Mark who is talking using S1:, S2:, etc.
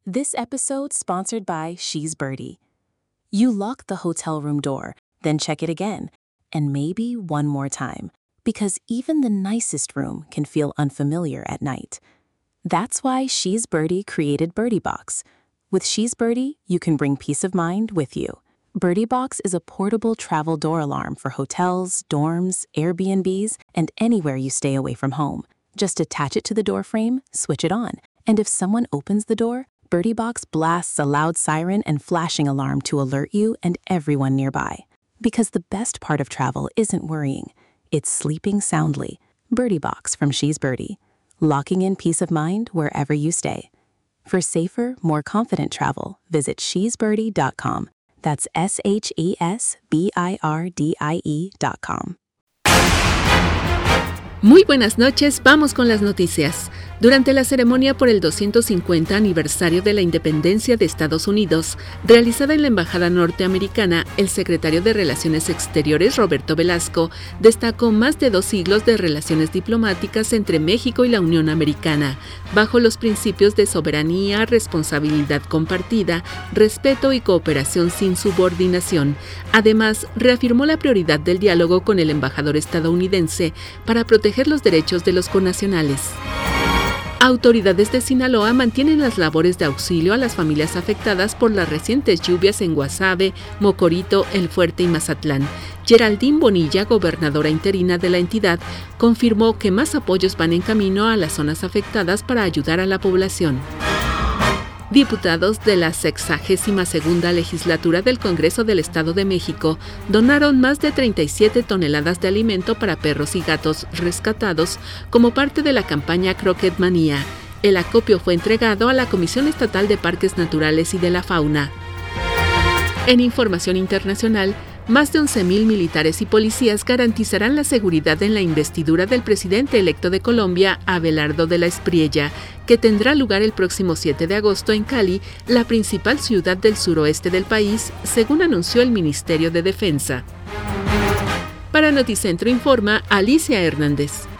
S1: This episode sponsored by She's Birdie. You lock the hotel room door, then check it again, and maybe one more time, because even the nicest room can feel unfamiliar at night. That's why She's Birdie created Birdie Box. With She's Birdie, you can bring peace of mind with you. Birdie Box is a portable travel door alarm for hotels, dorms, Airbnbs, and anywhere you stay away from home. Just attach it to the door frame, switch it on, and if someone opens the door, Birdie Box blasts a loud siren and flashing alarm to alert you and everyone nearby. Because the best part of travel isn't worrying, it's sleeping soundly. Birdie Box from She's Birdie, locking in peace of mind wherever you stay. For safer, more confident travel, visit shesbirdie.com. That's SHESBIRDIE.com.
S2: Muy buenas noches, vamos con las noticias. Durante la ceremonia por el 250 aniversario de la independencia de Estados Unidos, realizada en la Embajada Norteamericana, el secretario de Relaciones Exteriores, Roberto Velasco, destacó más de 2 siglos de relaciones diplomáticas entre México y la Unión Americana, bajo los principios de soberanía, responsabilidad compartida, respeto y cooperación sin subordinación. Además, reafirmó la prioridad del diálogo con el embajador estadounidense para proteger los derechos de los connacionales. Autoridades de Sinaloa mantienen las labores de auxilio a las familias afectadas por las recientes lluvias en Guasave, Mocorito, El Fuerte y Mazatlán. Geraldine Bonilla, gobernadora interina de la entidad, confirmó que más apoyos van en camino a las zonas afectadas para ayudar a la población. Diputados de la 62ª legislatura del Congreso del Estado de México donaron más de 37 toneladas de alimento para perros y gatos rescatados como parte de la campaña Croquet Manía. El acopio fue entregado a la Comisión Estatal de Parques Naturales y de la Fauna. En información internacional, más de 11,000 militares y policías garantizarán la seguridad en la investidura del presidente electo de Colombia, Abelardo de la Espriella, que tendrá lugar el próximo 7 de agosto en Cali, la principal ciudad del suroeste del país, según anunció el Ministerio de Defensa. Para Noticentro informa Alicia Hernández.